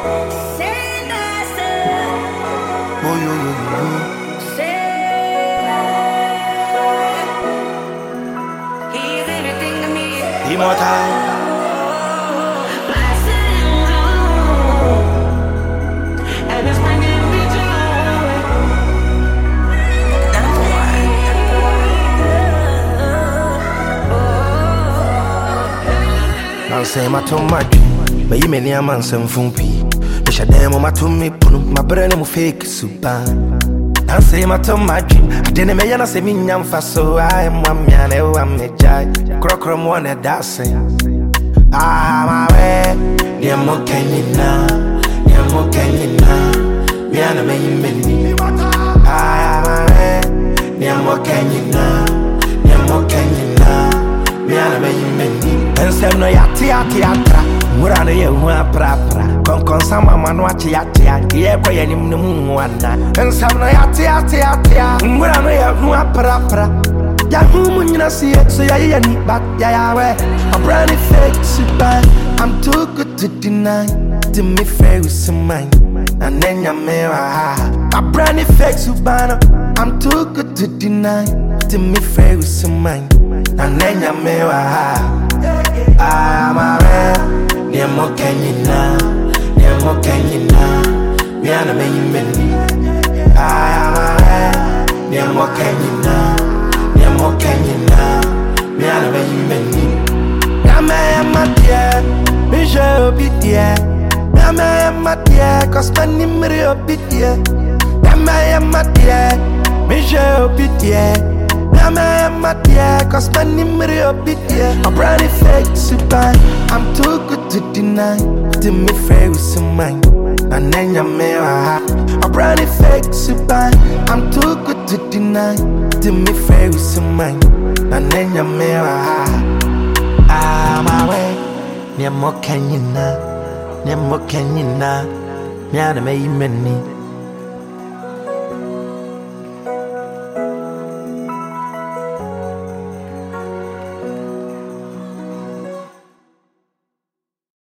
Oh, yo, yo, yo. He's everything to me. Immortal. And it's bringing me joy. Now say my too much, but you many a man some funky. The shadam my to me, my brain am fake super. Now say my too much, I didn't make an say me yam fast, so I am 1 man, I'm a judge. Crocrum one at that say. Ah, my way, dear more can you now, dear more can you now, me and a man. Ah, my way, dear more can you now, dear more can you now, me and a man. And say no yatiatra, Murano ye prapra, con sama manuachi yatia, yeko yanim no muana. And some no yatiatia, Murano ye prapra. Yahoo see it, so ya need back, ya a brand new fake super. I'm too good to deny, to me fair with some mine. And then ya mirror, a brand new fake super. I'm too good to deny, to me fair with some mine. And then ya mirror. I'm a rare, near more can you now, near more can you now, me and a man. I'm a rare, near more can you now, near more can you now, me and a man. I'm a dear, me shall be dear, I'm a dear, cause my name will be dear. I'm a dear, me shall be dear. I'm a dear, cause my name will be dear. A brand new fake super. I'm too good to deny, to me fair with some mind. And then you mirror, a brand new fake super. I'm too good to deny, to me fair with some mind. And then you mirror, ah, my way. Near more can you now, near more can you now, me and a man.